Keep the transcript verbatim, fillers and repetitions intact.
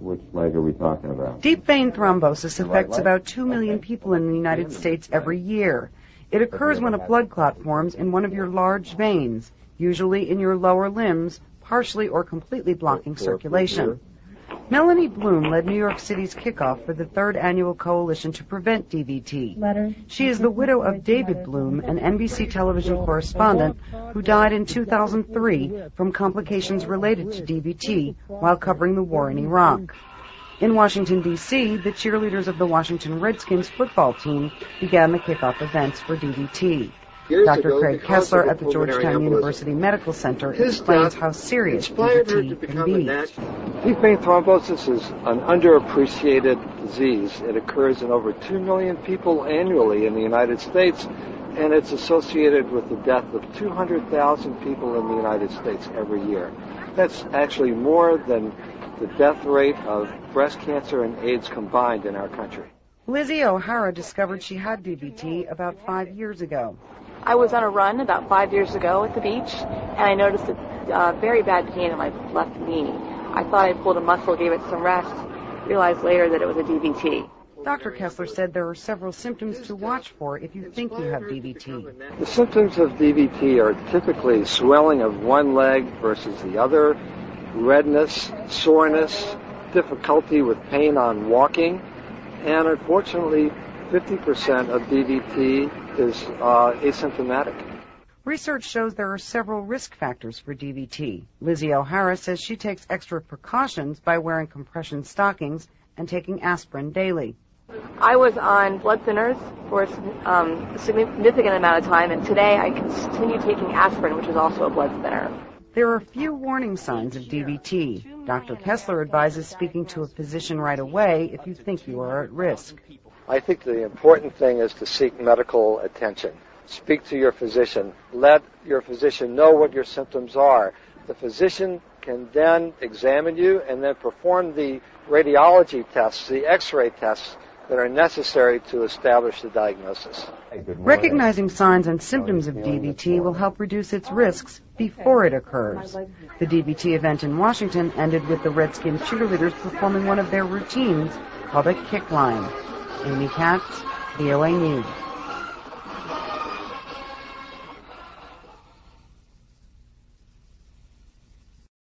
Which leg are we talking about? Deep vein thrombosis affects about two million people in the United States every year. It occurs when a blood clot forms in one of your large veins, usually in your lower limbs, partially or completely blocking circulation. Melanie Bloom led New York City's kickoff for the third annual Coalition to Prevent D V T. She is the widow of David Bloom, an N B C television correspondent who died in two thousand three from complications related to D V T while covering the war in Iraq. In Washington, D C, the cheerleaders of the Washington Redskins football team began the kickoff events for D V T. Doctor Craig Kessler at the Georgetown University Medical Center explains how serious D V T can be. Deep vein thrombosis is an underappreciated disease. It occurs in over two million people annually in the United States, and it's associated with the death of two hundred thousand people in the United States every year. That's actually more than the death rate of breast cancer and AIDS combined in our country. Lizzie O'Hara discovered she had D V T about five years ago. I was on a run about five years ago at the beach, and I noticed a uh, very bad pain in my left knee. I thought I pulled a muscle, gave it some rest, realized later that it was a D V T. Doctor Kessler said there are several symptoms to watch for if you think you have D V T. The symptoms of D V T are typically swelling of one leg versus the other, redness, soreness, difficulty with pain on walking, and unfortunately fifty percent of D V T is uh, asymptomatic. Research shows there are several risk factors for D V T. Lizzie O'Hara says she takes extra precautions by wearing compression stockings and taking aspirin daily. I was on blood thinners for um, a significant amount of time, and today I continue taking aspirin, which is also a blood thinner. There are few warning signs of D V T. Doctor Kessler advises speaking to a physician right away if you think you are at risk. I think the important thing is to seek medical attention. Speak to your physician. Let your physician know what your symptoms are. The physician can then examine you and then perform the radiology tests, the X-ray tests that are necessary to establish the diagnosis. Recognizing signs and symptoms of D V T will help reduce its risks before it occurs. The D V T event in Washington ended with the Redskins cheerleaders performing one of their routines called a kick line. Amy Katz, V O A News.